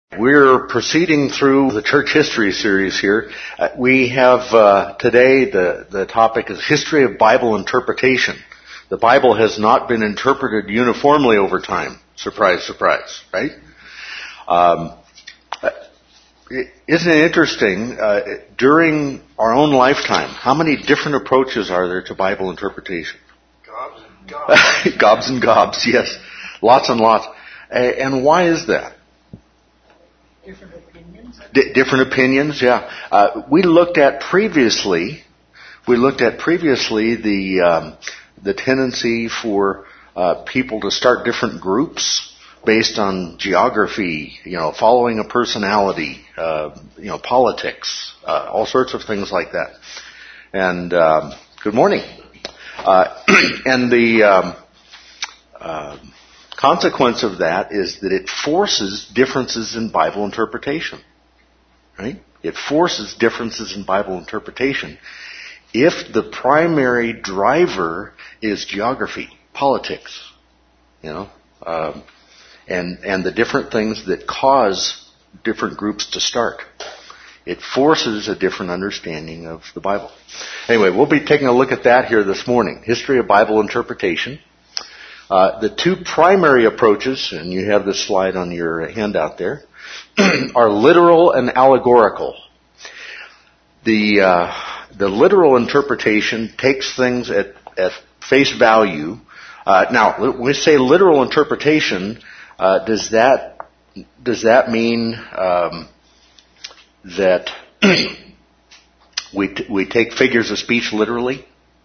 We're proceeding through the church history series here. We have today the topic is history of Bible interpretation. The Bible has not been interpreted uniformly over time. Surprise, surprise, right? Isn't it interesting, during our own lifetime, how many different approaches are there to Bible interpretation? Gobs and gobs. Gobs and gobs, yes. Lots and lots. And why is that? Different opinions? Different opinions, yeah. We looked at previously the tendency for people to start different groups based on geography, following a personality, politics, all sorts of things like that. And good morning. And the consequence of that is that it forces differences in Bible interpretation. Right? It forces differences in Bible interpretation if the primary driver is geography, politics, and the different things that cause different groups to start. It forces a different understanding of the Bible. Anyway, we'll be taking a look at that here this morning. History of Bible interpretation. The two primary approaches, and you have this slide on your handout there, are literal and allegorical. The literal interpretation takes things at face value. Now, when we say literal interpretation, does that mean that we take figures of speech literally?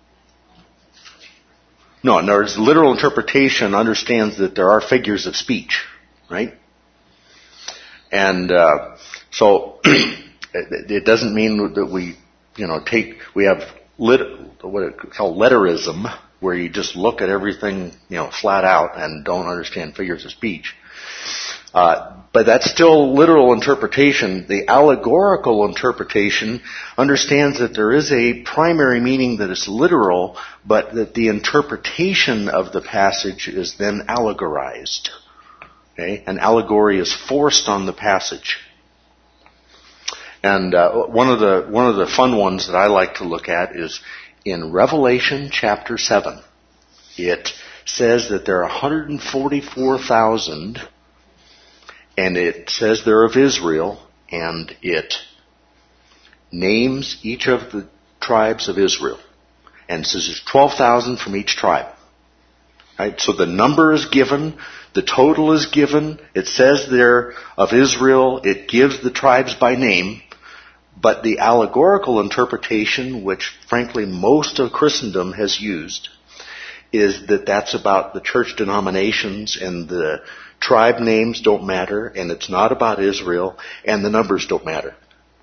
No, in other words, literal interpretation understands that there are figures of speech, right? And so it doesn't mean that we have what it's called letterism, where you just look at everything, flat out and don't understand figures of speech. But that's still literal interpretation. The allegorical interpretation understands that there is a primary meaning that is literal, but that the interpretation of the passage is then allegorized. Okay? An allegory is forced on the passage. And one of the fun ones that I like to look at is in Revelation chapter 7. It says that there are 144,000, and it says they're of Israel, and it names each of the tribes of Israel. And it says there's 12,000 from each tribe. Right? So the number is given, the total is given, it says they're of Israel, it gives the tribes by name, but the allegorical interpretation, which frankly most of Christendom has used, is that that's about the church denominations, and the tribe names don't matter, and it's not about Israel, and the numbers don't matter.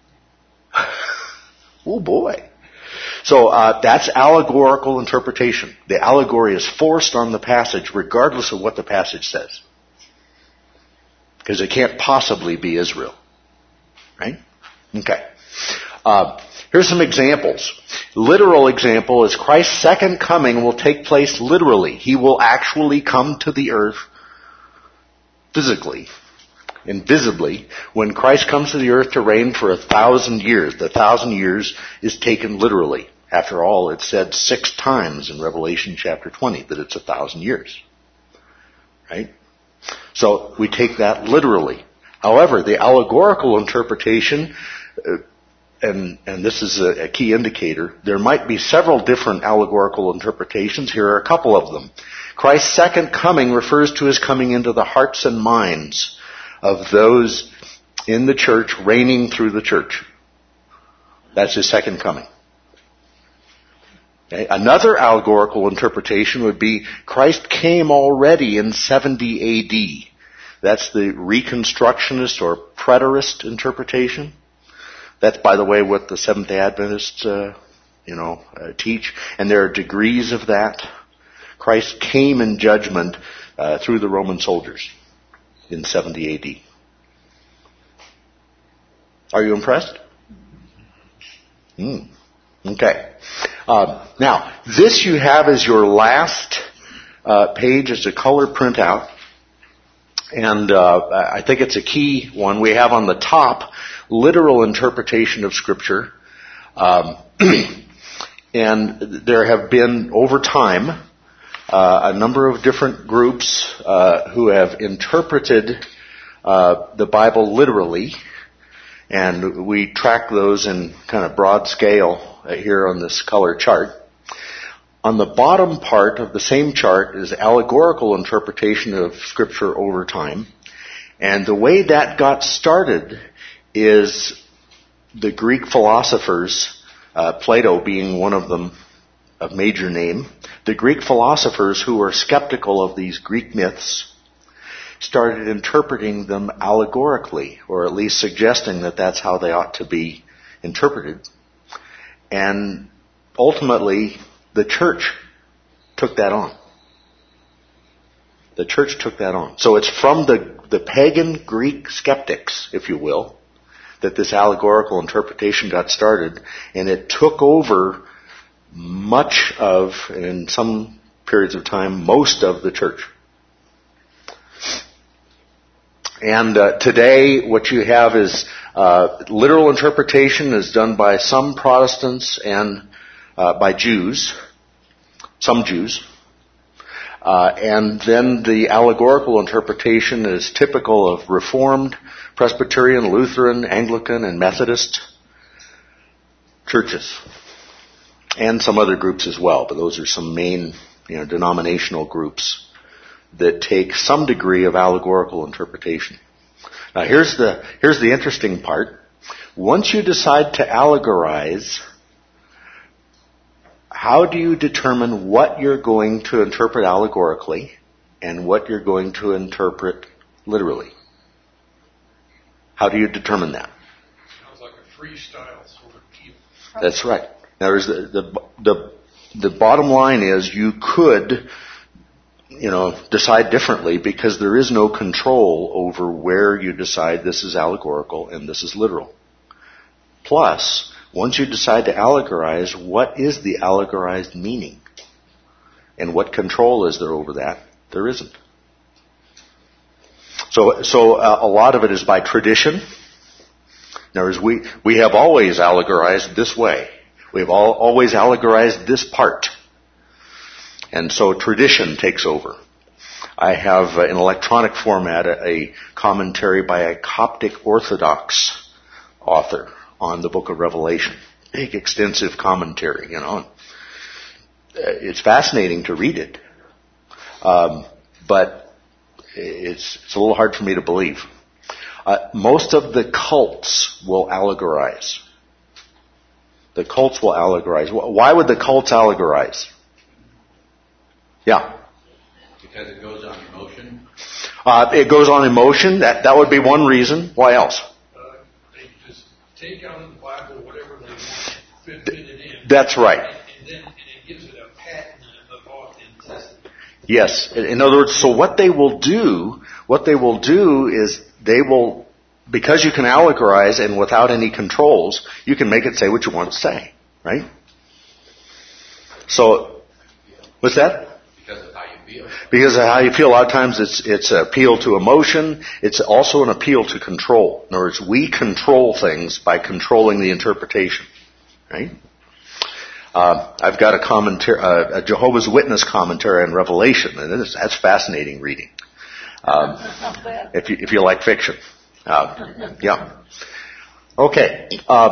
Oh boy. So that's allegorical interpretation. The allegory is forced on the passage regardless of what the passage says. Because it can't possibly be Israel. Right? Okay. Here's some examples. Literal example is Christ's second coming will take place literally. He will actually come to the earth physically, invisibly, when Christ comes to the earth to reign for 1,000 years. The 1,000 years is taken literally. After all, it's said 6 times in Revelation chapter 20 that it's 1,000 years. Right? So we take that literally. However, the allegorical interpretation, and this is a key indicator, there might be several different allegorical interpretations. Here are a couple of them. Christ's second coming refers to his coming into the hearts and minds of those in the church, reigning through the church. That's his second coming. Okay. Another allegorical interpretation would be Christ came already in 70 A.D. That's the Reconstructionist or Preterist interpretation. That's, by the way, what the Seventh-day Adventists, teach. And there are degrees of that. Christ came in judgment through the Roman soldiers in 70 A.D. Are you impressed? Okay. Now, this you have as your last page as a color printout. And I think it's a key one. We have on the top literal interpretation of Scripture. And there have been, over time, a number of different groups who have interpreted the Bible literally. And we track those in kind of broad scale here on this color chart. On the bottom part of the same chart is allegorical interpretation of Scripture over time. And the way that got started is the Greek philosophers, Plato being one of them, of major name, the Greek philosophers who were skeptical of these Greek myths started interpreting them allegorically, or at least suggesting that that's how they ought to be interpreted. And ultimately, the church took that on. The church took that on. So it's from the pagan Greek skeptics, if you will, that this allegorical interpretation got started, and it took over much of, and in some periods of time, most of the church. And today, what you have is literal interpretation is done by some Protestants and by Jews, some Jews. And then the allegorical interpretation is typical of Reformed, Presbyterian, Lutheran, Anglican, and Methodist churches. And some other groups as well, but those are some main, denominational groups that take some degree of allegorical interpretation. Now here's the interesting part. Once you decide to allegorize, how do you determine what you're going to interpret allegorically and what you're going to interpret literally? How do you determine that? Sounds like a freestyle sort of deal. That's right. Now, the bottom line is you could, decide differently because there is no control over where you decide this is allegorical and this is literal. Plus, once you decide to allegorize, what is the allegorized meaning? And what control is there over that? There isn't. So a lot of it is by tradition. In other words, we have always allegorized this way. We have always allegorized this part. And so tradition takes over. I have in electronic format a commentary by a Coptic Orthodox author on the book of Revelation. Big, extensive commentary, It's fascinating to read it. But it's a little hard for me to believe. Most of the cults will allegorize. The cults will allegorize. Why would the cults allegorize? Yeah. Because it goes on emotion. It goes on emotion. That would be one reason. Why else? They just take out of the Bible whatever they want, fit it in. That's right. And it gives it a pattern of authenticity. Yes. In other words, so what they will do is they will, because you can allegorize and without any controls, you can make it say what you want to say, right? So, what's that? Because of how you feel. Because of how you feel. A lot of times it's an appeal to emotion. It's also an appeal to control. In other words, we control things by controlling the interpretation, right? I've got a Jehovah's Witness commentary on Revelation, and that's fascinating reading. If you like fiction. Yeah. Okay.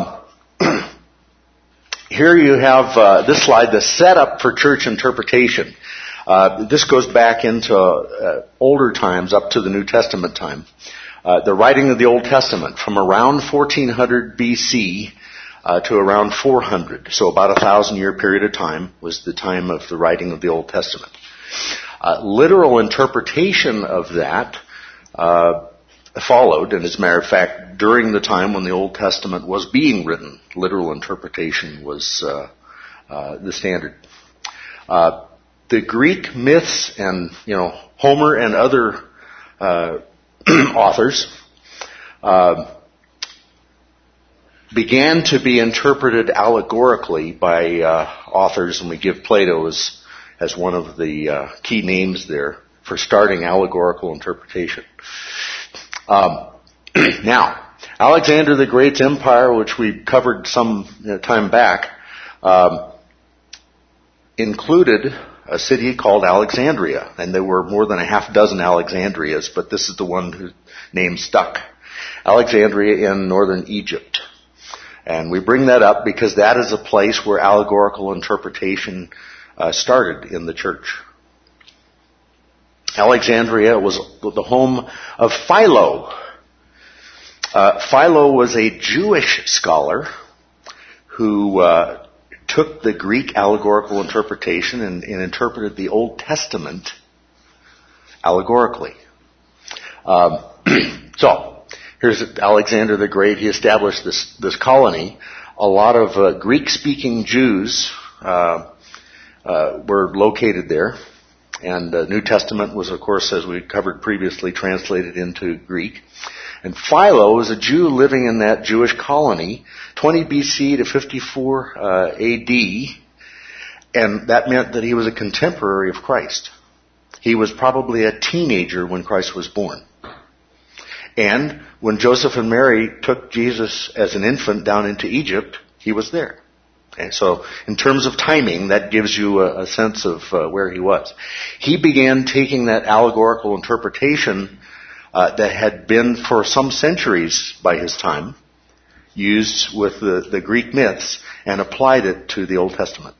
Here you have this slide, the setup for church interpretation. This goes back into older times, up to the New Testament time. The writing of the Old Testament from around 1400 BC to around 400. So about 1,000-year period of time was the time of the writing of the Old Testament. Literal interpretation of that followed, and as a matter of fact, during the time when the Old Testament was being written, literal interpretation was the standard. The Greek myths and, Homer and other authors began to be interpreted allegorically by authors, and we give Plato as one of the key names there for starting allegorical interpretation. Now, Alexander the Great's empire, which we covered some time back, included a city called Alexandria, and there were more than a half dozen Alexandrias, but this is the one whose name stuck. Alexandria in northern Egypt. And we bring that up because that is a place where allegorical interpretation started in the church. Alexandria was the home of Philo. Philo was a Jewish scholar who took the Greek allegorical interpretation and interpreted the Old Testament allegorically. So, here's Alexander the Great. He established this colony. A lot of Greek-speaking Jews were located there. And the New Testament was, of course, as we covered previously, translated into Greek. And Philo was a Jew living in that Jewish colony, 20 BC to 54 AD, and that meant that he was a contemporary of Christ. He was probably a teenager when Christ was born. And when Joseph and Mary took Jesus as an infant down into Egypt, he was there. Okay, so in terms of timing, that gives you a sense of where he was. He began taking that allegorical interpretation that had been for some centuries by his time, used with the Greek myths, and applied it to the Old Testament.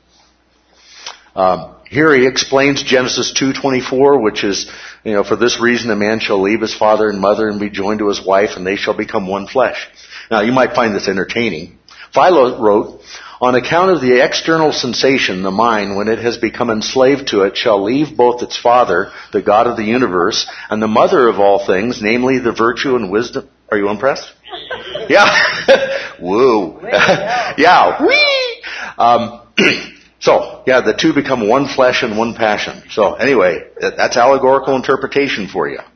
Here he explains Genesis 2:24, which is, for this reason a man shall leave his father and mother and be joined to his wife, and they shall become one flesh. Now, you might find this entertaining. Philo wrote, on account of the external sensation, the mind, when it has become enslaved to it, shall leave both its father, the God of the universe, and the mother of all things, namely the virtue and wisdom. Are you impressed? Yeah. Woo. Yeah. Whee! So, the two become one flesh and one passion. So, anyway, that's allegorical interpretation for you.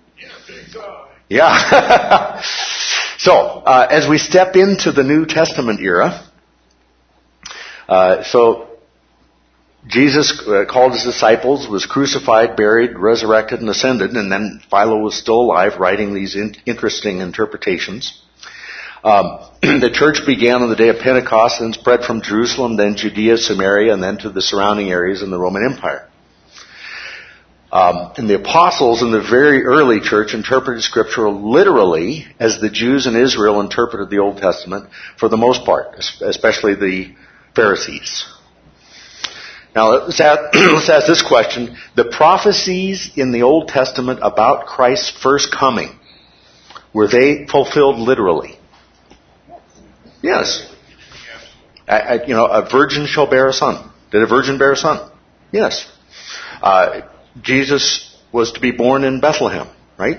Yeah. So, as we step into the New Testament era, so Jesus called his disciples, was crucified, buried, resurrected, and ascended, and then Philo was still alive writing these interesting interpretations. The church began on the day of Pentecost and spread from Jerusalem, then Judea, Samaria, and then to the surrounding areas in the Roman Empire. And the apostles in the very early church interpreted Scripture literally as the Jews in Israel interpreted the Old Testament for the most part, especially the Pharisees. Now let's ask this question. The prophecies in the Old Testament about Christ's first coming, were they fulfilled literally? Yes. A virgin shall bear a son. Did a virgin bear a son? Yes. Jesus was to be born in Bethlehem, right?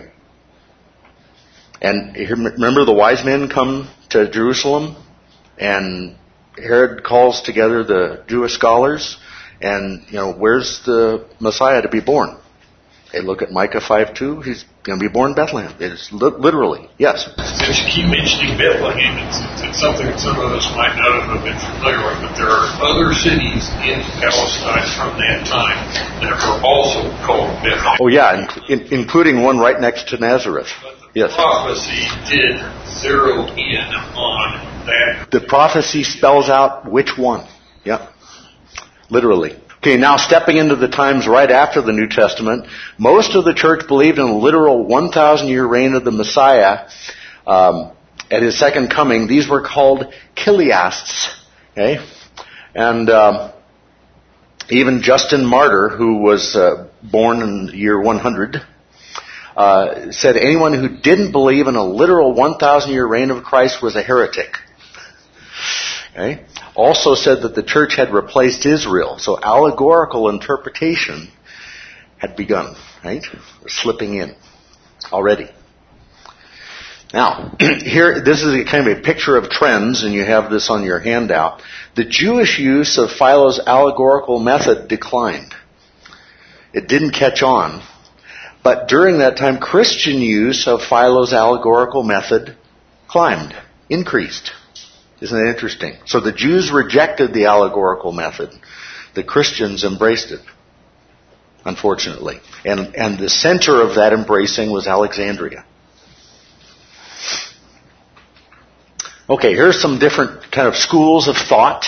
And remember the wise men come to Jerusalem, and Herod calls together the Jewish scholars, and, where's the Messiah to be born? They look at Micah 5:2. He's going to be born in Bethlehem. It's literally, yes. Since you keep mentioning Bethlehem, it's something that some of us might not have been familiar with, but there are other cities in Palestine from that time that were also called Bethlehem. Oh, yeah, including one right next to Nazareth. But the prophecy did zero in on that. The prophecy spells out which one. Yeah, literally. Okay, now stepping into the times right after the New Testament, most of the church believed in a literal 1,000-year reign of the Messiah at his second coming. These were called chiliasts. Okay, and even Justin Martyr, who was born in the year 100, said anyone who didn't believe in a literal 1,000-year reign of Christ was a heretic. Okay. Also said that the church had replaced Israel. So allegorical interpretation had begun, right? Slipping in already. Now, here, this is a kind of a picture of trends, and you have this on your handout. The Jewish use of Philo's allegorical method declined. It didn't catch on. But during that time, Christian use of Philo's allegorical method climbed, increased. Isn't that interesting? So the Jews rejected the allegorical method. The Christians embraced it. unfortunately. And the center of that embracing was Alexandria. Okay, here's some different kind of schools of thought.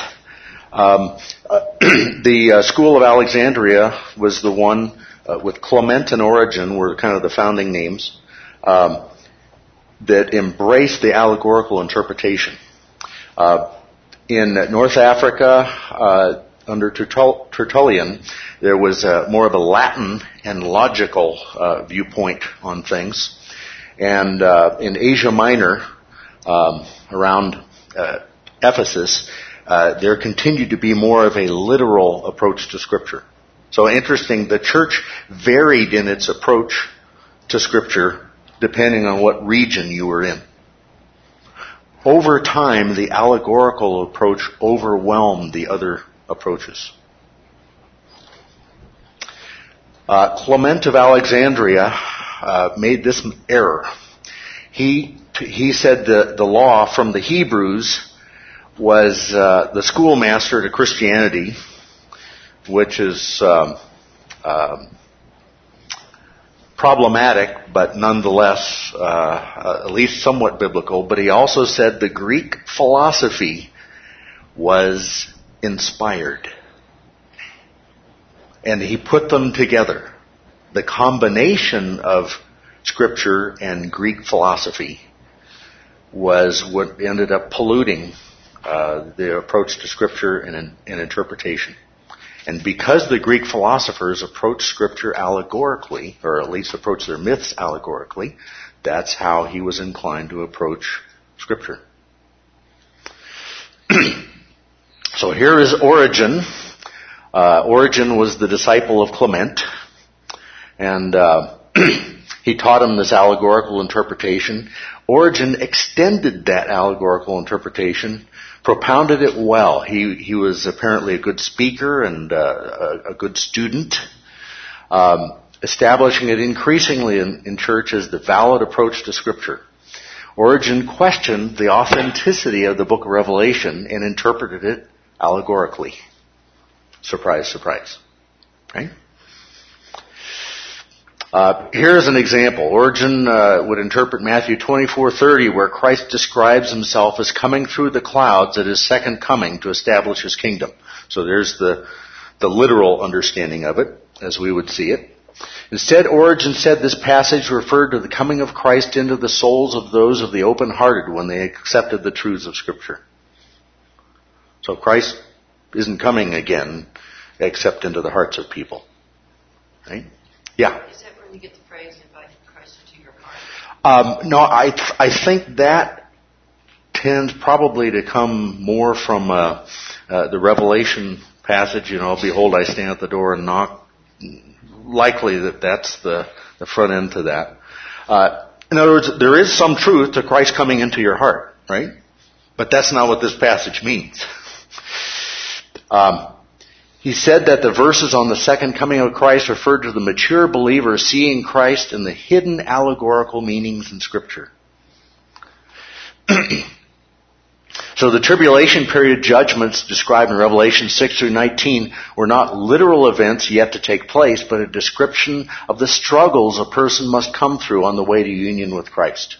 The School of Alexandria was the one with Clement and Origen were kind of the founding names that embraced the allegorical interpretation. In North Africa, under Tertullian, there was more of a Latin and logical viewpoint on things. And in Asia Minor, around Ephesus, there continued to be more of a literal approach to Scripture. So interesting, the church varied in its approach to Scripture depending on what region you were in. Over time, the allegorical approach overwhelmed the other approaches. Clement of Alexandria made this error. He said the law from the Hebrews was the schoolmaster to Christianity, which is problematic, but nonetheless at least somewhat biblical. But he also said the Greek philosophy was inspired. And he put them together. The combination of Scripture and Greek philosophy was what ended up polluting the approach to Scripture and interpretation. And because the Greek philosophers approached Scripture allegorically, or at least approached their myths allegorically, that's how he was inclined to approach Scripture. So here is Origen. Origen was the disciple of Clement, and he taught him this allegorical interpretation. Origen extended that allegorical interpretation, propounded it well. He was apparently a good speaker and a good student, establishing it increasingly in church as the valid approach to Scripture. Origen questioned the authenticity of the book of Revelation and interpreted it allegorically. Surprise, surprise. Right? Here's an example. Origen would interpret Matthew 24:30, where Christ describes himself as coming through the clouds at his second coming to establish his kingdom. So there's the literal understanding of it, as we would see it. Instead, Origen said this passage referred to the coming of Christ into the souls of those of the open-hearted when they accepted the truths of Scripture. So Christ isn't coming again except into the hearts of people. Right? Yeah? Is that where you get the phrase, invite Christ into your heart? No, I think that tends probably to come more from the Revelation passage, behold, I stand at the door and knock. Likely that's the front end to that. In other words, there is some truth to Christ coming into your heart, right? But that's not what this passage means. He said that the verses on the second coming of Christ referred to the mature believer seeing Christ in the hidden allegorical meanings in Scripture. So the tribulation period judgments described in Revelation 6 through 19 were not literal events yet to take place, but a description of the struggles a person must come through on the way to union with Christ.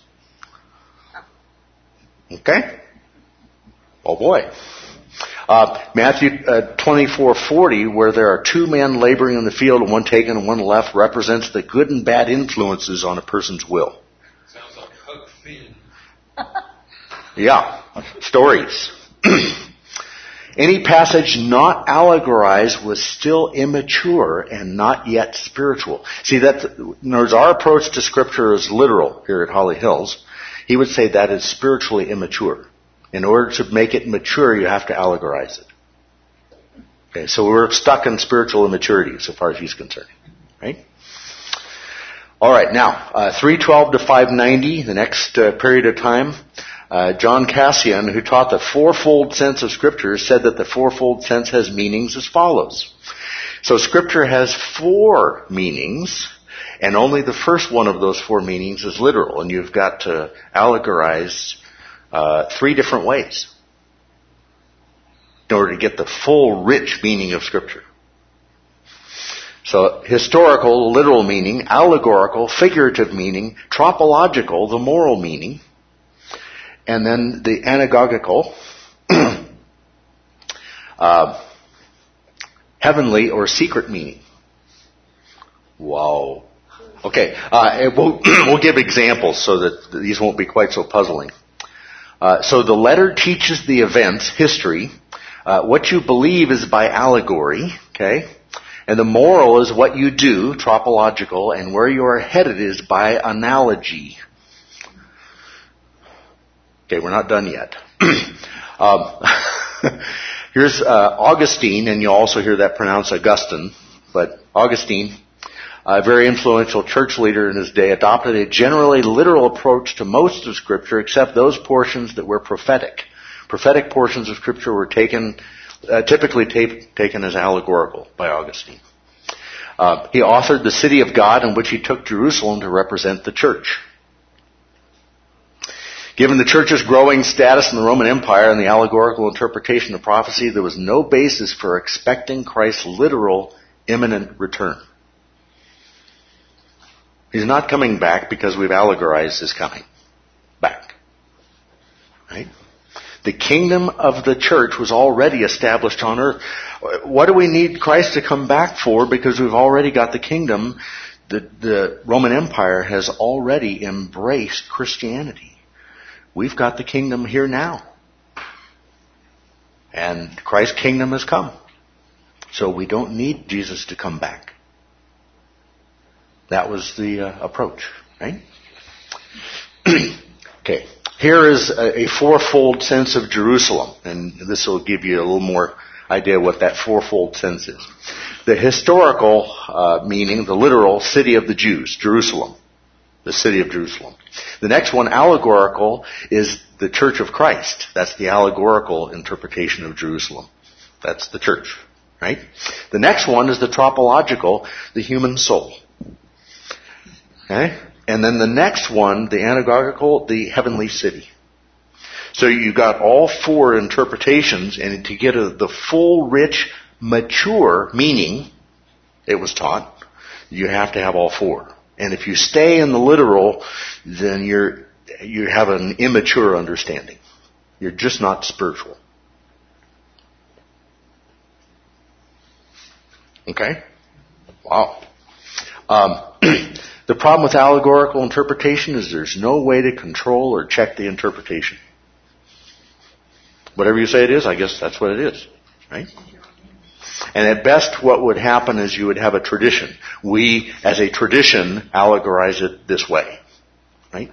Okay? Oh boy. Matthew 24:40, where there are two men laboring in the field and one taken and one left, represents the good and bad influences on a person's will. Sounds like Huck Finn. Yeah, stories. Any passage not allegorized was still immature and not yet spiritual. See, in other words, our approach to Scripture is literal here at Holly Hills. He would say that is spiritually immature. In order to make it mature, you have to allegorize it. Okay, so we're stuck in spiritual immaturity so far as he's concerned. Right? All right, now, 312 to 590, the next period of time. John Cassian, who taught the fourfold sense of Scripture, said that the fourfold sense has meanings as follows. So Scripture has four meanings, and only the first one of those four meanings is literal, and you've got to allegorize three different ways in order to get the full, rich meaning of Scripture. So historical, literal meaning, allegorical, figurative meaning, tropological, the moral meaning, and then the anagogical, heavenly or secret meaning. Wow. Okay, we'll give examples so that these won't be quite so puzzling. So the letter teaches the events, history. What you believe is by allegory, okay? And the moral is what you do, tropological, and where you are headed is by analogy. Okay, we're not done yet. Here's Augustine, and you'll also hear that pronounced Augustine, but Augustine, a very influential church leader in his day, adopted a generally literal approach to most of Scripture except those portions that were prophetic. Prophetic portions of Scripture were typically taken as allegorical by Augustine. He authored The City of God, in which he took Jerusalem to represent the church. Given the church's growing status in the Roman Empire and the allegorical interpretation of prophecy, there was no basis for expecting Christ's literal imminent return. He's not coming back because we've allegorized his coming back. Right? The kingdom of the church was already established on earth. What do we need Christ to come back for? Because we've already got the kingdom. The Roman Empire has already embraced Christianity. We've got the kingdom here now. And Christ's kingdom has come. So we don't need Jesus to come back. That was the approach, right? Okay. Here is a fourfold sense of Jerusalem, and this will give you a little more idea what that fourfold sense is. The historical meaning, the literal city of the Jews, Jerusalem, the city of Jerusalem. The next one, allegorical, is the church of Christ. That's the allegorical interpretation of Jerusalem. That's the church, right? The next one is the tropological, the human soul. Okay? And then the next one, the anagogical, the heavenly city. So you got all four interpretations, and to get the full, rich, mature meaning, it was taught, you have to have all four. And if you stay in the literal, then you have an immature understanding. You're just not spiritual. Okay? Wow. The problem with allegorical interpretation is there's no way to control or check the interpretation. Whatever you say it is, I guess that's what it is. Right? And at best, what would happen is you would have a tradition. We, as a tradition, allegorize it this way. Right?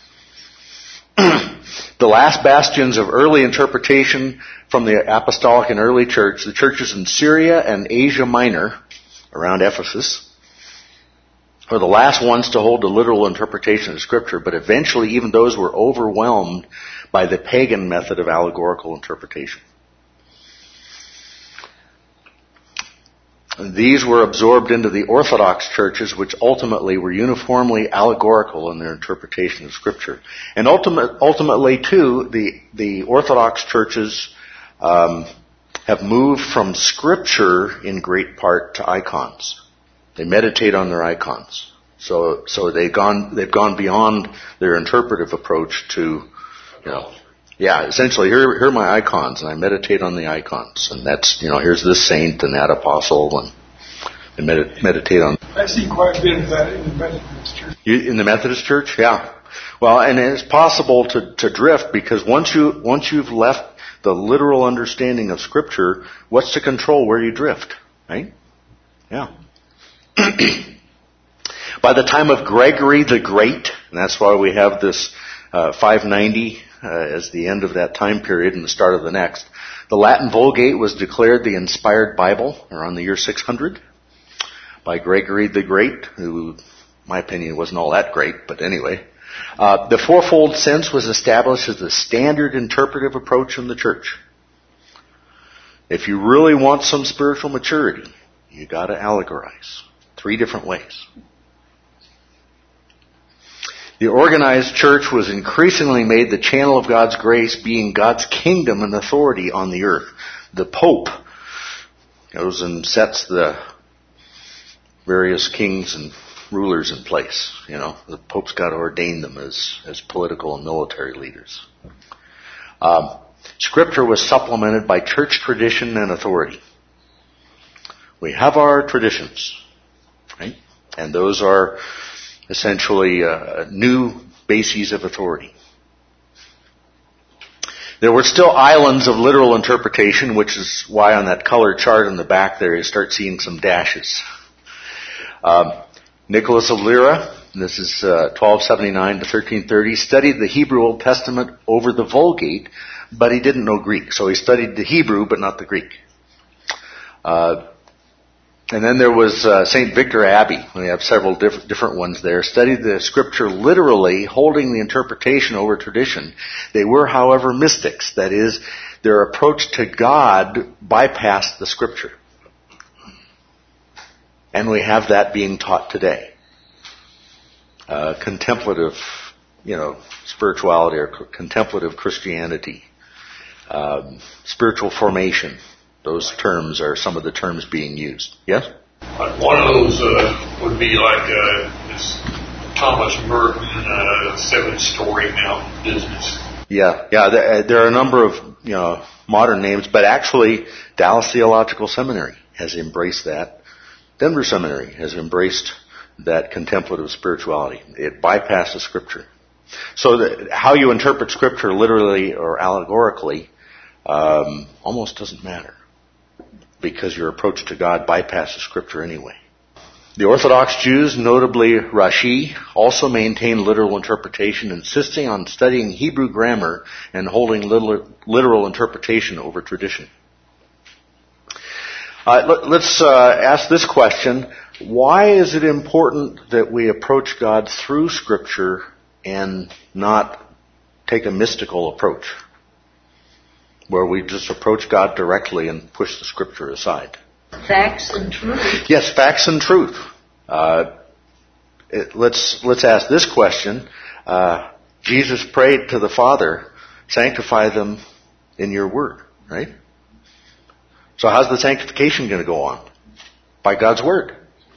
The last bastions of early interpretation from the apostolic and early church, the churches in Syria and Asia Minor, around Ephesus, were the last ones to hold a literal interpretation of Scripture, but eventually even those were overwhelmed by the pagan method of allegorical interpretation. These were absorbed into the Orthodox churches, which ultimately were uniformly allegorical in their interpretation of Scripture. And ultimately, too, the Orthodox churches have moved from Scripture in great part to icons. They meditate on their icons. So they've gone beyond their interpretive approach to, essentially here are my icons, and I meditate on the icons, and that's, here's this saint and that apostle, and meditate on. I see quite a bit of that in the Methodist Church. In the Methodist Church, yeah. Well, and it's possible to drift, because once you've left the literal understanding of Scripture, what's to control where you drift, right? Yeah. By the time of Gregory the Great, and that's why we have this 590 as the end of that time period and the start of the next, the Latin Vulgate was declared the inspired Bible around the year 600 by Gregory the Great, who, in my opinion, wasn't all that great, but anyway. The fourfold sense was established as the standard interpretive approach in the church. If you really want some spiritual maturity, you got to allegorize 3 different ways. The organized church was increasingly made the channel of God's grace, being God's kingdom and authority on the earth. The Pope goes and sets the various kings and rulers in place. You know, the Pope's got to ordain them as political and military leaders. Scripture was supplemented by church tradition and authority. We have our traditions, right? And those are essentially new bases of authority. There were still islands of literal interpretation, which is why on that color chart in the back there you start seeing some dashes. Nicholas of Lyra, this is 1279 to 1330, studied the Hebrew Old Testament over the Vulgate, but he didn't know Greek. So he studied the Hebrew, but not the Greek. And then there was St. Victor Abbey. We have several different ones there. Studied the Scripture literally, holding the interpretation over tradition. They were, however, mystics. That is, their approach to God bypassed the Scripture. And we have that being taught today. Contemplative, spirituality or contemplative Christianity. Spiritual formation. Those terms are some of the terms being used. Yes? One of those would be like this Thomas Merton 7-story mountain business. Yeah. There are a number of modern names, but actually Dallas Theological Seminary has embraced that. Denver Seminary has embraced that contemplative spirituality. It bypasses Scripture. So how you interpret Scripture literally or allegorically almost doesn't matter, because your approach to God bypasses Scripture anyway. The Orthodox Jews, notably Rashi, also maintain literal interpretation, insisting on studying Hebrew grammar and holding literal interpretation over tradition. Let's ask this question. Why is it important that we approach God through Scripture and not take a mystical approach, where we just approach God directly and push the Scripture aside? Facts and truth. Yes, facts and truth. Let's ask this question. Jesus prayed to the Father, sanctify them in your word, right? So how's the sanctification going to go on? By God's word.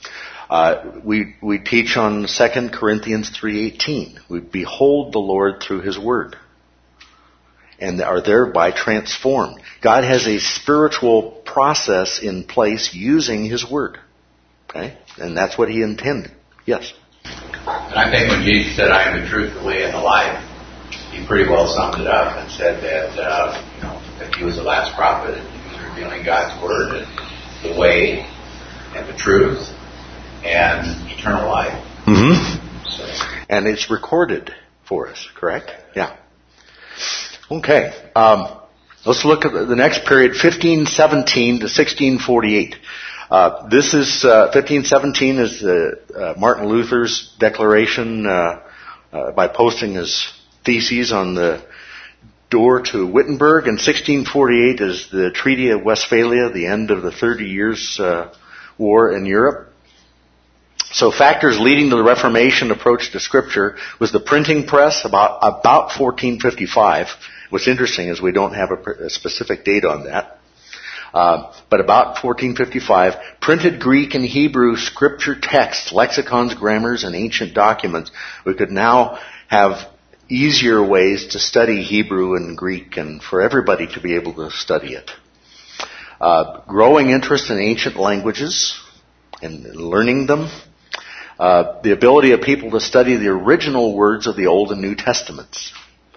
We teach on 2 Corinthians 3:18. We behold the Lord through His word, and are thereby transformed. God has a spiritual process in place using His Word. Okay? And that's what He intended. Yes? And I think when Jesus said, I am the truth, the way, and the life, He pretty well summed it up and said that, that He was the last prophet and He was revealing God's Word and the way and the truth and eternal life. Mm-hmm. So. And it's recorded for us, correct? Yeah. Okay, let's look at the next period, 1517 to 1648. This is 1517 is Martin Luther's declaration by posting his theses on the door to Wittenberg, and 1648 is the Treaty of Westphalia, the end of the 30 Years' War in Europe. So factors leading to the Reformation approach to Scripture was the printing press about 1455. What's interesting is we don't have a specific date on that. But about 1455, printed Greek and Hebrew Scripture texts, lexicons, grammars, and ancient documents. We could now have easier ways to study Hebrew and Greek and for everybody to be able to study it. Growing interest in ancient languages and learning them. The ability of people to study the original words of the Old and New Testaments.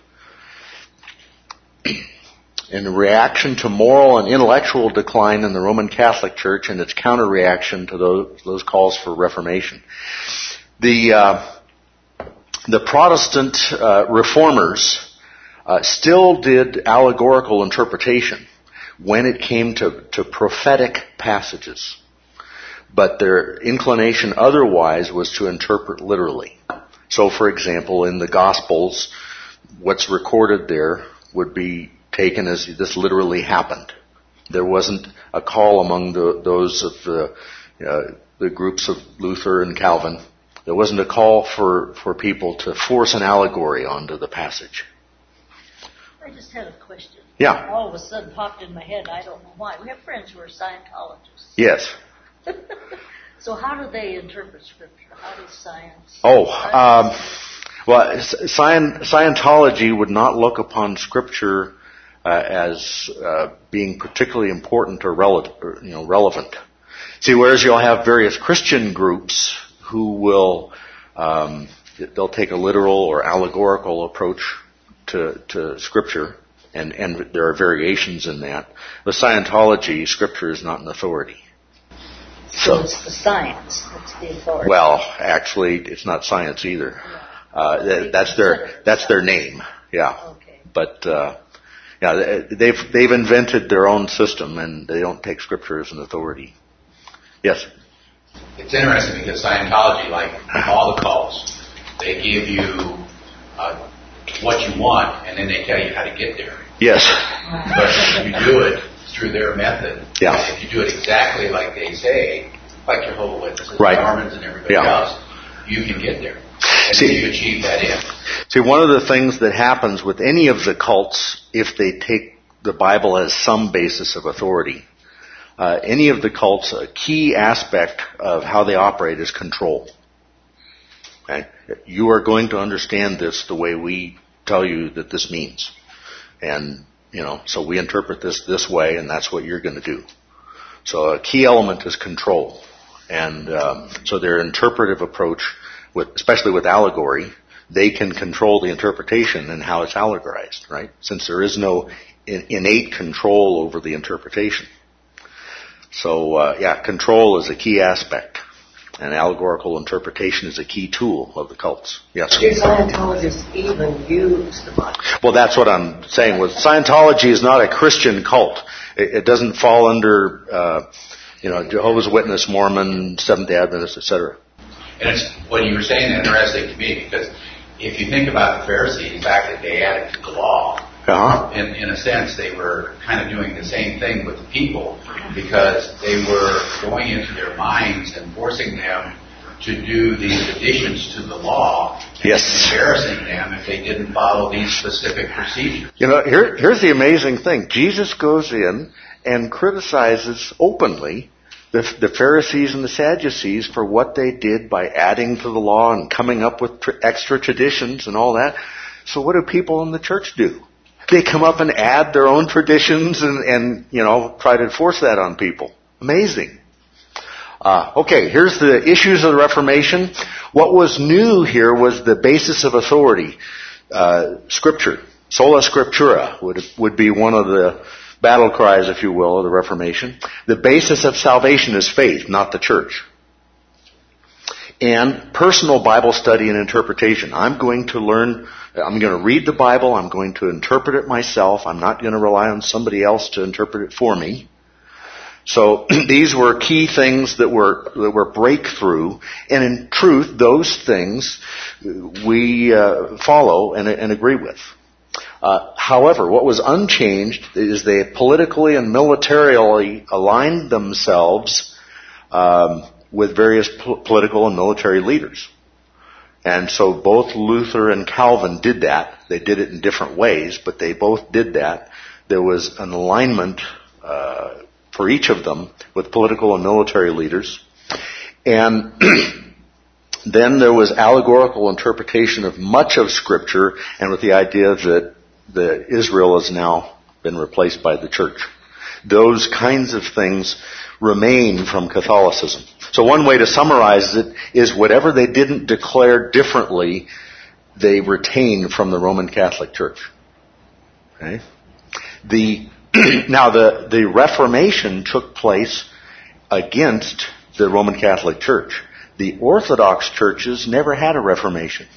In reaction to moral and intellectual decline in the Roman Catholic Church and its counter-reaction to those calls for Reformation. The Protestant reformers still did allegorical interpretation when it came to prophetic passages. But their inclination otherwise was to interpret literally. So, for example, in the Gospels, what's recorded there would be taken as this literally happened. There wasn't a call among those of the groups of Luther and Calvin. There wasn't a call for people to force an allegory onto the passage. I just had a question. Yeah. All of a sudden popped in my head. I don't know why. We have friends who are Scientologists. Yes. So how do they interpret Scripture? How does science? Well, Scientology would not look upon Scripture as being particularly important or relevant. See, whereas you'll have various Christian groups who will they'll take a literal or allegorical approach to Scripture, and there are variations in that. With Scientology, Scripture is not an authority. So it's the science that's the authority. Well, actually, it's not science either. That's their name. Yeah. Okay. But they've invented their own system, and they don't take Scripture as an authority. Yes. It's interesting because Scientology, like all the cults, they give you what you want, and then they tell you how to get there. Yes. But if you do it through their method, if you do it exactly like they say, like Jehovah's Witnesses, right, Mormons, and everybody else, you can get there. And then you achieve that end. See, one of the things that happens with any of the cults, if they take the Bible as some basis of authority, any of the cults, a key aspect of how they operate is control. Okay? You are going to understand this the way we tell you that this means. And, so we interpret this way, and that's what you're going to do. So a key element is control. And so their interpretive approach, especially with allegory, they can control the interpretation and how it's allegorized, right? Since there is no innate control over the interpretation. So, control is a key aspect. And allegorical interpretation is a key tool of the cults. Yes? Do Scientologists even use the Bible? Well, that's what I'm saying. Scientology is not a Christian cult. It doesn't fall under, Jehovah's Witness, Mormon, Seventh-day Adventist, etc. And it's what you were saying is interesting to me, because if you think about the Pharisees, the fact that they added to the law, in a sense, they were kind of doing the same thing with the people, because they were going into their minds and forcing them to do these additions to the law, and embarrassing them if they didn't follow these specific procedures. Here's the amazing thing. Jesus goes in and criticizes openly the Pharisees and the Sadducees for what they did by adding to the law and coming up with extra traditions and all that. So what do people in the church do? They come up and add their own traditions and try to enforce that on people. Amazing. Okay, here's the issues of the Reformation. What was new here was the basis of authority. Scripture. Sola Scriptura would be one of the battle cries, if you will, of the Reformation. The basis of salvation is faith, not the church. And personal Bible study and interpretation. I'm going to read the Bible, I'm going to interpret it myself, I'm not going to rely on somebody else to interpret it for me. So these were key things that were breakthrough, and in truth, those things we follow and agree with. However, what was unchanged is they politically and militarily aligned themselves with various political and military leaders. And so both Luther and Calvin did that. They did it in different ways, but they both did that. There was an alignment for each of them with political and military leaders. And then there was allegorical interpretation of much of Scripture, and with the idea that Israel has now been replaced by the church. Those kinds of things remain from Catholicism. So one way to summarize it is whatever they didn't declare differently, they retained from the Roman Catholic Church. Okay? Now the Reformation took place against the Roman Catholic Church. The Orthodox churches never had a Reformation.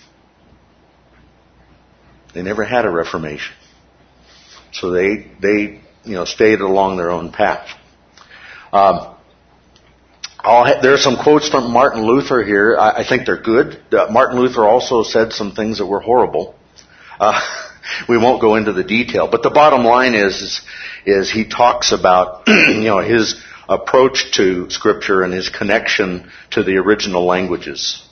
They never had a Reformation. So they stayed along their own path. There are some quotes from Martin Luther here. I think they're good. Martin Luther also said some things that were horrible. We won't go into the detail, but the bottom line is he talks about his approach to Scripture and his connection to the original languages.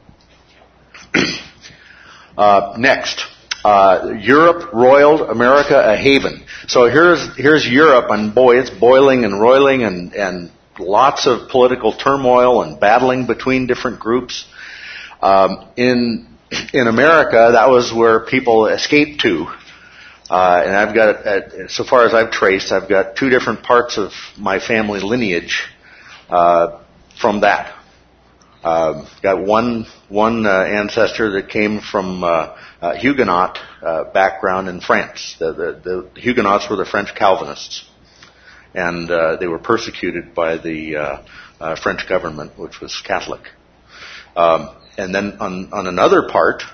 Next. Europe roiled, America a haven. So here's Europe, and boy, it's boiling and roiling and lots of political turmoil and battling between different groups. In America, that was where people escaped to. And I've got, so far as I've traced, I've got two different parts of my family lineage from that. Got one ancestor that came from Huguenot background in France. The Huguenots were the French Calvinists, and they were persecuted by the French government, which was Catholic. And then on another part,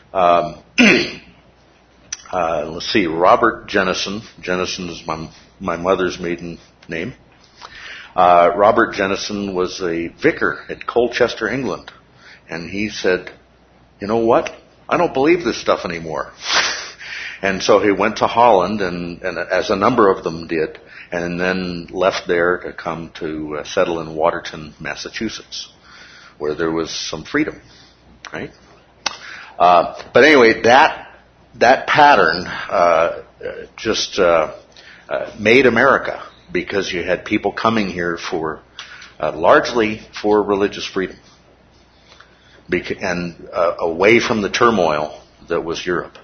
let's see, Robert Jennison. Jennison is my mother's maiden name. Robert Jennison was a vicar at Colchester, England. And he said, you know what? I don't believe this stuff anymore. And so he went to Holland, and as a number of them did, and then left there to come to settle in Waterton, Massachusetts, where there was some freedom, right? But anyway, that pattern just made America, because you had people coming here for largely for religious freedom, and away from the turmoil that was Europe.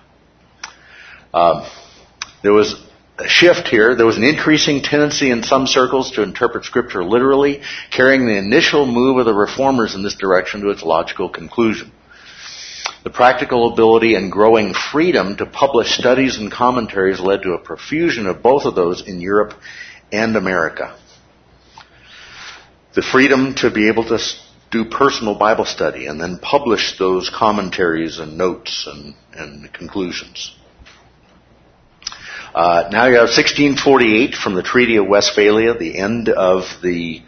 There was a shift here. There was an increasing tendency in some circles to interpret Scripture literally, carrying the initial move of the reformers in this direction to its logical conclusion. The practical ability and growing freedom to publish studies and commentaries led to a profusion of both of those in Europe and America. The freedom to be able to do personal Bible study and then publish those commentaries and notes and conclusions. Now you have 1648 from the Treaty of Westphalia, the end of the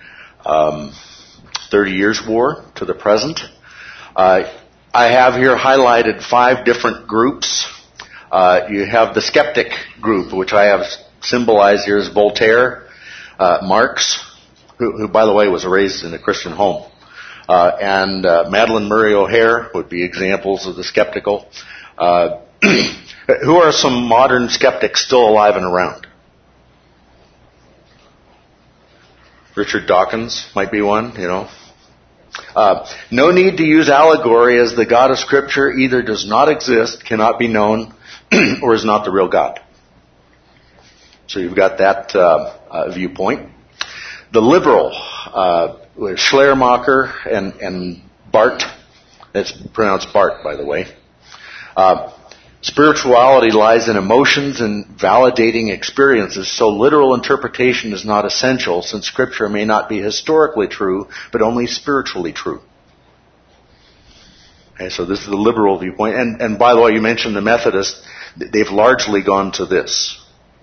30 Years' War to the present. I have here highlighted 5 different groups. You have the skeptic group, which I have symbolized here as Voltaire, Marx, who by the way was raised in a Christian home, and Madalyn Murray O'Hair would be examples of the skeptical. Who are some modern skeptics still alive and around? Richard Dawkins might be one, you know. No need to use allegory, as the God of Scripture either does not exist, cannot be known, or is not the real God. So you've got that viewpoint. The liberal, Schleiermacher and Barth, it's pronounced Bart, by the way. Spirituality lies in emotions and validating experiences, so literal interpretation is not essential, since Scripture may not be historically true, but only spiritually true. Okay, so this is the liberal viewpoint. And by the way, you mentioned the Methodists. They've largely gone to this.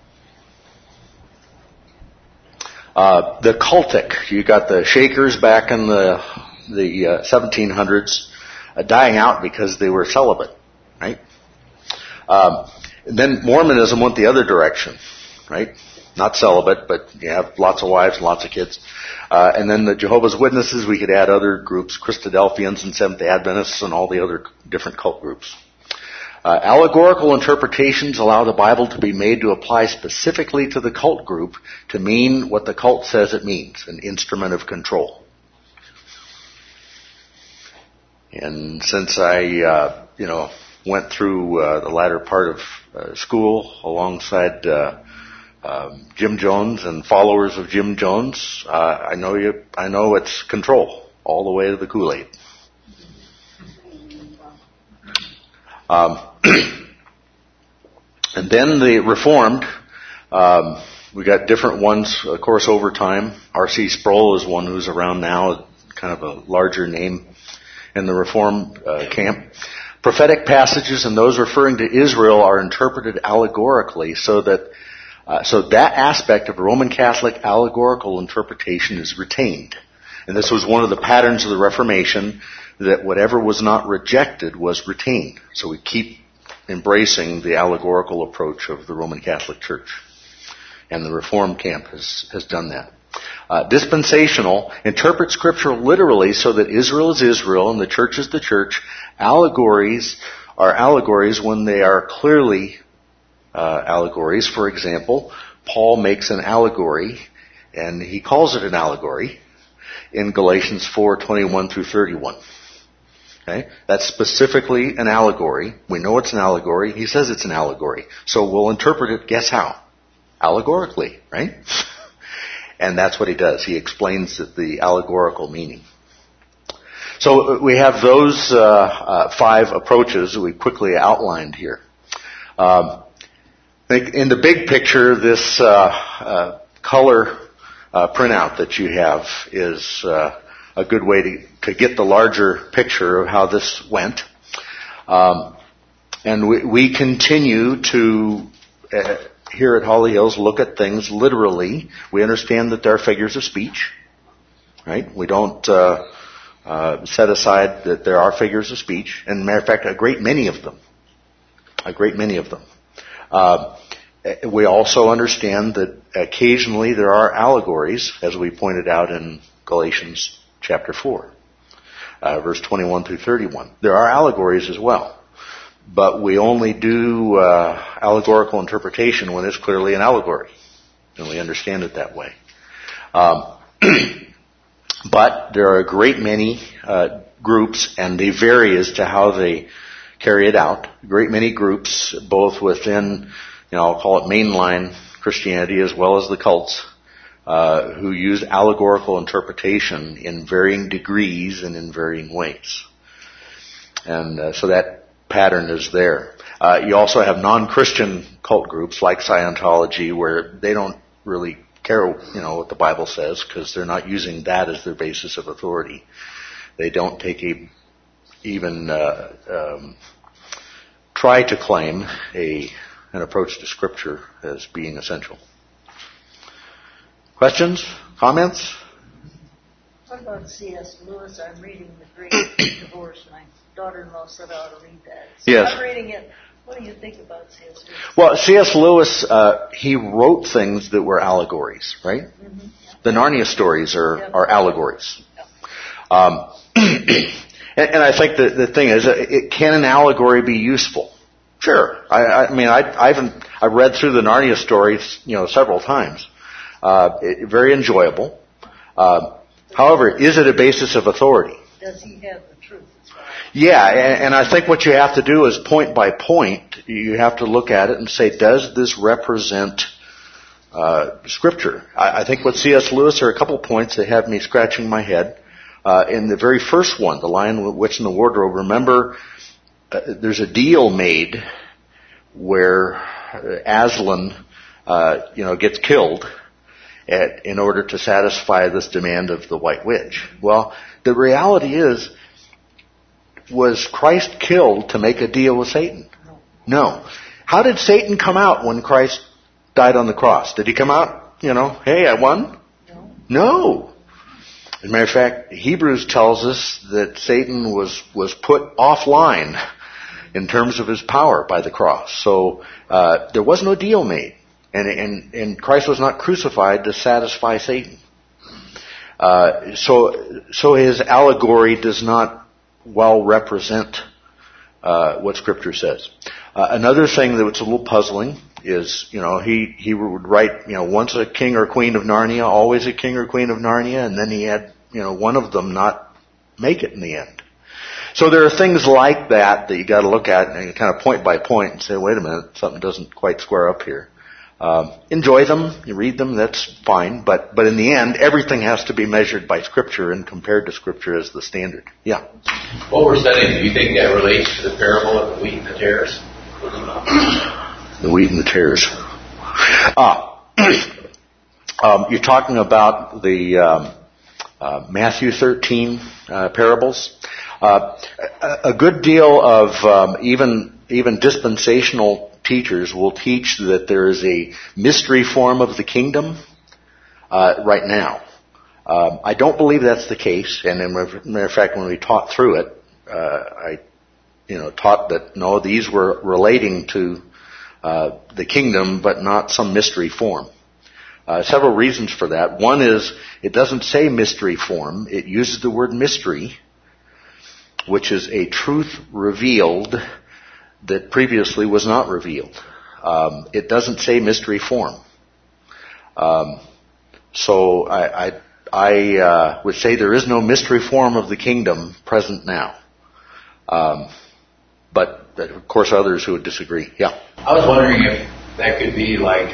The cultic, you got the Shakers back in the 1700s dying out because they were celibate, right? Then Mormonism went the other direction, right? Not celibate, but you have lots of wives, lots of kids. And then the Jehovah's Witnesses, we could add other groups, Christadelphians and Seventh Adventists and all the other different cult groups. Allegorical interpretations allow the Bible to be made to apply specifically to the cult group to mean what the cult says it means, an instrument of control. And since I, went through the latter part of school alongside Jim Jones and followers of Jim Jones, I know it's control all the way to the Kool-Aid. And then the Reformed, we got different ones, of course, over time. R.C. Sproul is one who's around now, kind of a larger name in the Reformed camp. Prophetic passages and those referring to Israel are interpreted allegorically, so that aspect of Roman Catholic allegorical interpretation is retained. And this was one of the patterns of the Reformation, that whatever was not rejected was retained. So we keep embracing the allegorical approach of the Roman Catholic Church. And the Reformed camp has done that. Dispensational, interpret Scripture literally so that Israel is Israel and the Church is the Church. Allegories are allegories when they are clearly allegories. For example, Paul makes an allegory and he calls it an allegory in Galatians 4:21 through 31. Okay? That's specifically an allegory. We know it's an allegory. He says it's an allegory. So we'll interpret it, guess how? Allegorically, right? And that's what he does. He explains the allegorical meaning. So we have those 5 approaches that we quickly outlined here. I think in the big picture, this color printout that you have is a good way to get the larger picture of how this went. And we continue to, here at Holly Hills, look at things literally. We understand that there are figures of speech, right? We don't set aside that there are figures of speech. And matter of fact, a great many of them. We also understand that occasionally there are allegories, as we pointed out in Galatians chapter 4, verse 21 through 31. There are allegories as well, but we only do allegorical interpretation when it's clearly an allegory, and we understand it that way. But there are a great many groups, and they vary as to how they carry it out. A great many groups, both within, I'll call it mainline Christianity as well as the cults, who use allegorical interpretation in varying degrees and in varying ways. And so that pattern is there. You also have non-Christian cult groups like Scientology, where they don't really care, what the Bible says, because they're not using that as their basis of authority. They don't take try to claim an approach to Scripture as being essential. Questions? Comments? What about C.S. Lewis? I'm reading The Great Divorce. My daughter-in-law said I ought to read that. So yes. I'm reading it. What do you think about C.S. Lewis? Well, C.S. Lewis, he wrote things that were allegories, right? Mm-hmm. The Narnia stories are allegories. Yep. And I think the thing is, can an allegory be useful? Sure. I've read through the Narnia stories, several times. Very enjoyable. However, is it a basis of authority? Does he have the truth? Yeah, and I think what you have to do is point by point, you have to look at it and say, does this represent Scripture? I think with C.S. Lewis, there are a couple points that have me scratching my head. In the very first one, The Lion, Witch, and the Wardrobe, remember, there's a deal made where Aslan, gets killed in order to satisfy this demand of the White Witch. Well, the reality is, was Christ killed to make a deal with Satan? No. How did Satan come out when Christ died on the cross? Did he come out, hey, I won? No. As a matter of fact, Hebrews tells us that Satan was put offline in terms of his power by the cross. So there was no deal made. And Christ was not crucified to satisfy Satan. So his allegory does not well represent what Scripture says. Another thing that's a little puzzling is, he would write, once a king or queen of Narnia, always a king or queen of Narnia, and then he had, one of them not make it in the end. So there are things like that you got to look at and kind of point by point and say, wait a minute, something doesn't quite square up here. Enjoy them, you read them, that's fine, but in the end, everything has to be measured by Scripture and compared to Scripture as the standard. Yeah. What we're studying, do you think that relates to the parable of the wheat and the tares? The wheat and the tares. You're talking about the Matthew 13 parables. A good deal of even dispensational teachers will teach that there is a mystery form of the kingdom right now. I don't believe that's the case, and as a matter of fact, when we taught through it, I taught that no, these were relating to the kingdom, but not some mystery form. Several reasons for that. One is it doesn't say mystery form; it uses the word mystery, which is a truth revealed that previously was not revealed. It doesn't say mystery form. So I would say there is no mystery form of the kingdom present now. But of course others who would disagree. Yeah. I was wondering if that could be like,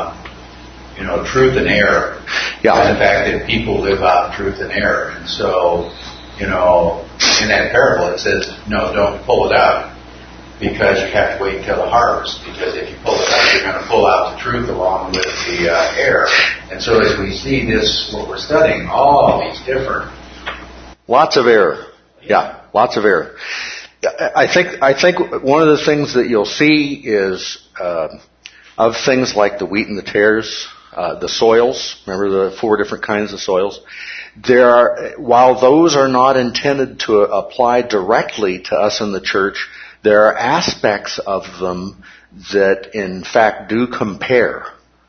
truth and error. Yeah. And the fact that people live out truth and error. And so, in that parable it says, no, don't pull it out because you have to wait until the harvest. Because if you pull it out, you're going to pull out the truth along with the error. And so as we see this, what we're studying, all these different... Lots of error. Yeah, lots of error. I think one of the things that you'll see is of things like the wheat and the tares, the soils. Remember the 4 different kinds of soils? While those are not intended to apply directly to us in the church, there are aspects of them that in fact do compare.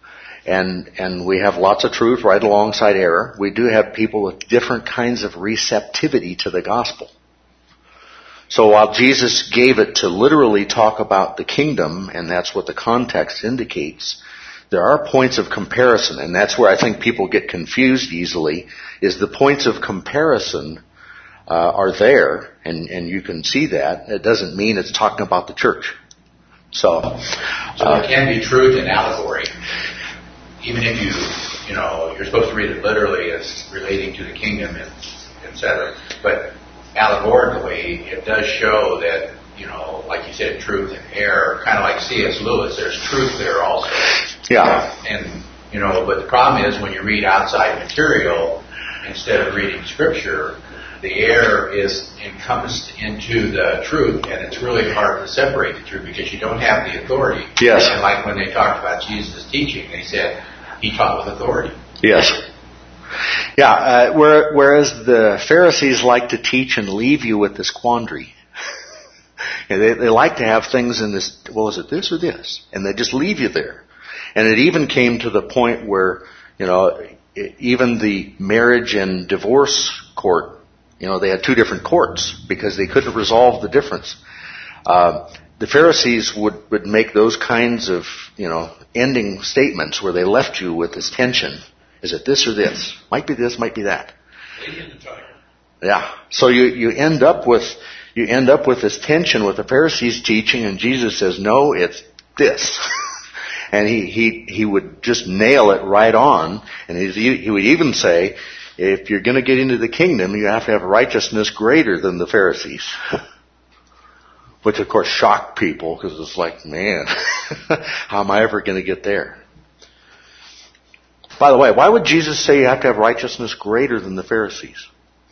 And we have lots of truth right alongside error. We do have people with different kinds of receptivity to the gospel. So while Jesus gave it to literally talk about the kingdom, and that's what the context indicates, there are points of comparison, and that's where I think people get confused easily, is the points of comparison are there, and you can see that. It doesn't mean it's talking about the church. So there can be truth in allegory, even if you're supposed to read it literally as relating to the kingdom, etc. But allegorically, it does show that, like you said, truth and error, kind of like C.S. Lewis, there's truth there also. Yeah. And, but the problem is when you read outside material, instead of reading scripture, the error is encompassed into the truth, and it's really hard to separate the truth because you don't have the authority. Yes. And like when they talked about Jesus' teaching, they said he taught with authority. Yes. Yeah, whereas the Pharisees like to teach and leave you with this quandary. And they like to have things in this, well, is it this or this? And they just leave you there. And it even came to the point where, even the marriage and divorce court, they had 2 different courts because they couldn't resolve the difference. The Pharisees would make those kinds of, ending statements where they left you with this tension. Is it this or this? Might be this, might be that. Yeah. So you end up with this tension with the Pharisees teaching, and Jesus says, no, it's this. And he would just nail it right on. And he would even say, if you're going to get into the kingdom, you have to have righteousness greater than the Pharisees. Which of course shocked people, because it's like, man, how am I ever going to get there? By the way, why would Jesus say you have to have righteousness greater than the Pharisees?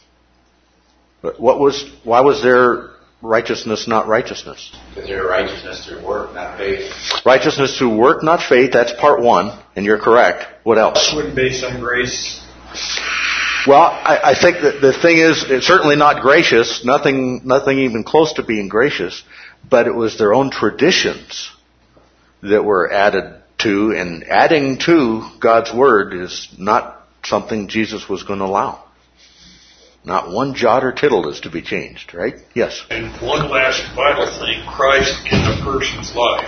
Why was their righteousness not righteousness? Because their righteousness through work, not faith. Righteousness through work, not faith. That's part 1, and you're correct. What else? Wouldn't based on grace. Well, I think that the thing is, it's certainly not gracious. Nothing even close to being gracious. But it was their own traditions that were added to, and adding to God's word is not something Jesus was going to allow. Not one jot or tittle is to be changed, right? Yes. And one last vital thing, Christ in a person's life.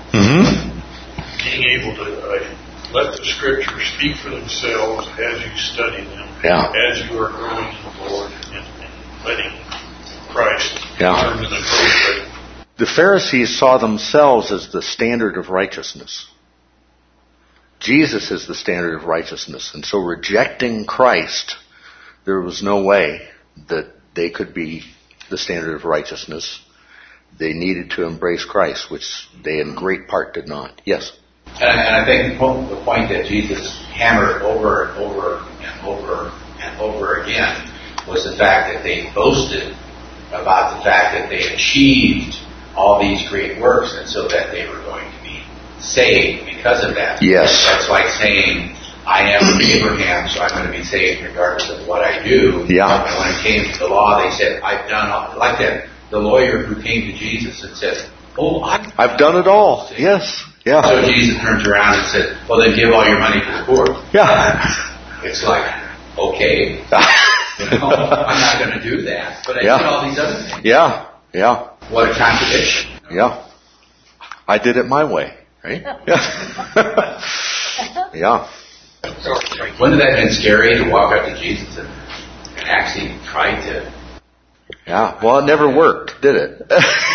Mm-hmm. Being able to let the scriptures speak for themselves as you study them, as you are growing in the Lord, and letting Christ turn to the growth. The Pharisees saw themselves as the standard of righteousness. Jesus is the standard of righteousness, and so rejecting Christ, there was no way that they could be the standard of righteousness. They needed to embrace Christ, which they in great part did not. Yes? And I think the point that Jesus hammered over and over and over and over again was the fact that they boasted about the fact that they achieved all these great works, and so that they were going to be saved because of that. Yes. That's like saying, I am Abraham, so I'm going to be saved regardless of what I do. Yeah. And when it came to the law, they said, I've done all, like that, the lawyer who came to Jesus and said, I've done it all. Yes. Yeah. So Jesus turns around and said, well, then give all your money to the poor. Yeah. It's like, okay. I'm not going to do that. But I did all these other things. Yeah. Yeah. What a contradiction. Yeah. I did it my way, right? Yeah. Yeah. Wouldn't that have been scary to walk up to Jesus and actually try to... Yeah, well, it never worked, did it?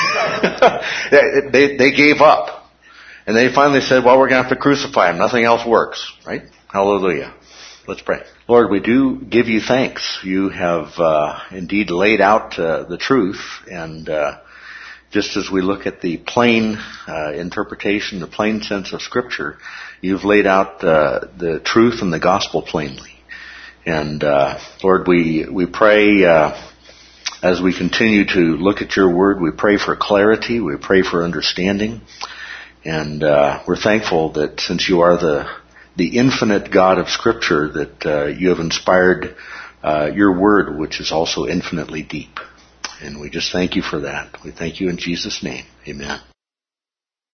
they gave up. And they finally said, well, we're going to have to crucify him. Nothing else works, right? Hallelujah. Let's pray. Lord, we do give you thanks. You have indeed laid out the truth, and just as we look at the plain interpretation, the plain sense of Scripture, you've laid out the truth and the gospel plainly. And Lord, we pray as we continue to look at your word, we pray for clarity, we pray for understanding, and we're thankful that since you are the infinite God of Scripture, that you have inspired your word, which is also infinitely deep. And we just thank you for that. We thank you in Jesus' name. Amen.